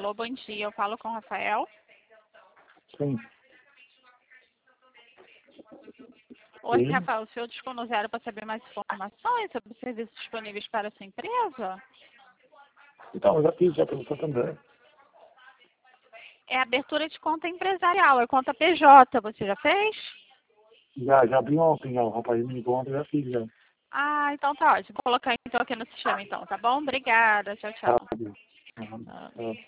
Alô, bom dia. Eu falo com o Rafael. Sim. Oi, Sim. Rafael. O senhor discou no 0 para saber mais informações sobre os serviços disponíveis para a sua empresa? Então, eu já fiz já pelo Santander. É abertura de conta empresarial, é conta PJ. Você já fez? Já abri ontem, ó, o rapaz me ligou ontem, eu já fiz já. Ah, então tá ótimo. Vou colocar então aqui no sistema, então, tá bom? Obrigada. Tchau, tchau. Tá. Aham. Ah. Tá.